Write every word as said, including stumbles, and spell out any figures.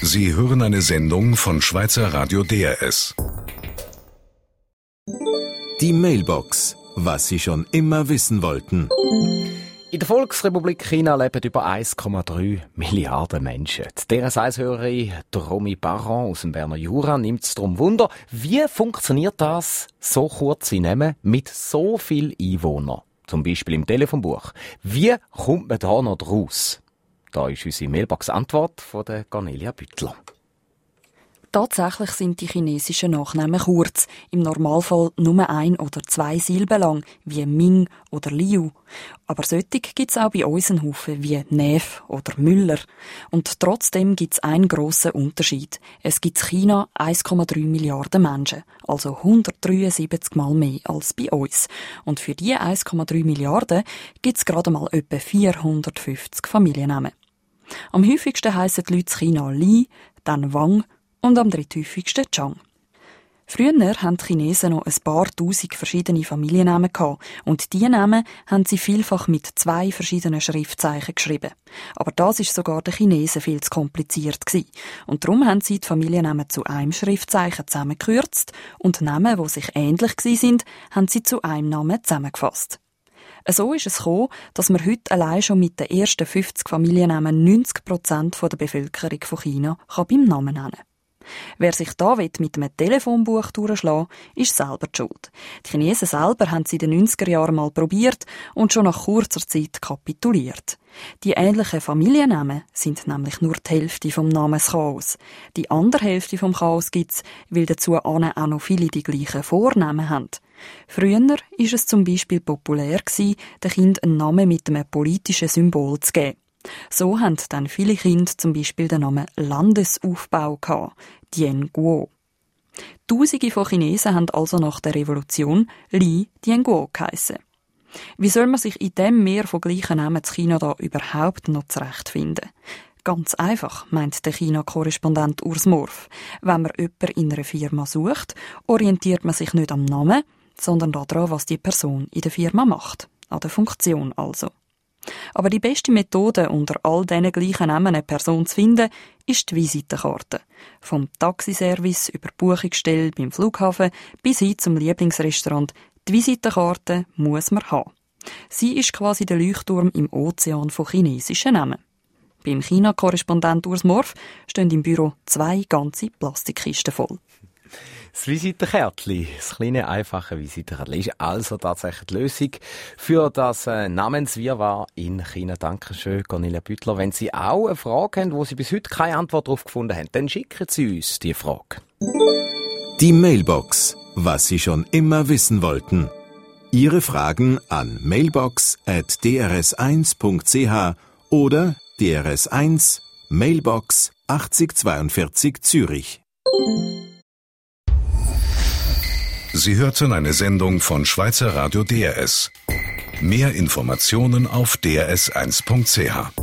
Sie hören eine Sendung von Schweizer Radio D R S. Die Mailbox. Was Sie schon immer wissen wollten. In der Volksrepublik China leben über eins Komma drei Milliarden Menschen. Die D R S eins-Hörerin Romy Baron aus dem Berner Jura nimmt es darum Wunder, wie funktioniert das, so kurze Namen mit so vielen Einwohnern? Zum Beispiel im Telefonbuch. Wie kommt man da noch draus? Da ist unsere Mailbox-Antwort von der Cornelia Büttler. Tatsächlich sind die chinesischen Nachnamen kurz, im Normalfall nur ein oder zwei Silben lang, wie Ming oder Liu. Aber solche gibt es auch bei uns einen Haufen wie Neff oder Müller. Und trotzdem gibt es einen grossen Unterschied. Es gibt in China eins Komma drei Milliarden Menschen, also hundertdreiundsiebzig Mal mehr als bei uns. Und für diese eins Komma drei Milliarden gibt es gerade mal etwa vierhundertfünfzig Familiennamen. Am häufigsten heissen die Leute in China Li, dann Wang und am dritthäufigsten Chang. Früher hatten die Chinesen noch ein paar tausend verschiedene Familiennamen gehabt und diese Namen haben sie vielfach mit zwei verschiedenen Schriftzeichen geschrieben. Aber das ist sogar den Chinesen viel zu kompliziert gewesen. Und darum haben sie die Familiennamen zu einem Schriftzeichen zusammengekürzt und Namen, die sich ähnlich gewesen sind, haben sie zu einem Namen zusammengefasst. So ist es gekommen, dass man heute allein schon mit den ersten fünfzig Familiennamen neunzig Prozent der Bevölkerung von China beim Namen nennen kann. Wer sich da mit einem Telefonbuch durchschlagen will, ist selber die schuld. Die Chinesen selber haben es in den neunziger Jahren mal probiert und schon nach kurzer Zeit kapituliert. Die ähnlichen Familiennamen sind nämlich nur die Hälfte vom Namenschaos. Die andere Hälfte vom Chaos gibt es, weil dazu auch noch viele die gleichen Vornamen haben. Früher war es zum Beispiel populär, den Kindern einen Namen mit einem politischen Symbol zu geben. So haben dann viele Kinder zum Beispiel den Namen Landesaufbau gehabt, Dianguo. Tausende von Chinesen haben also nach der Revolution Li Dianguo geheissen. Wie soll man sich in dem Meer von gleichen Namen zu China da überhaupt noch zurechtfinden? Ganz einfach, meint der China-Korrespondent Urs Morf. Wenn man jemanden in einer Firma sucht, orientiert man sich nicht am Namen, sondern daran, was die Person in der Firma macht. An der Funktion also. Aber die beste Methode, unter all diesen gleichen Namen eine Person zu finden, ist die Visitenkarte. Vom Taxiservice über die Buchungsstelle beim Flughafen bis hin zum Lieblingsrestaurant. Die Visitenkarte muss man haben. Sie ist quasi der Leuchtturm im Ozean von chinesischen Namen. Beim China-Korrespondent Urs Morf stehen im Büro zwei ganze Plastikkisten voll. Das Visitenkärtchen, das kleine, einfache Visitenkärtchen, ist also tatsächlich die Lösung für das äh, Namenswirrwarr in China. Dankeschön, Cornelia Büttler. Wenn Sie auch eine Frage haben, wo Sie bis heute keine Antwort darauf gefunden haben, dann schicken Sie uns die Frage. Die Mailbox. Was Sie schon immer wissen wollten. Ihre Fragen an mailbox at d r s eins punkt c h oder D R S eins Mailbox achtzig zweiundvierzig Zürich. Sie hörten eine Sendung von Schweizer Radio D R S. Mehr Informationen auf d r s eins punkt c h.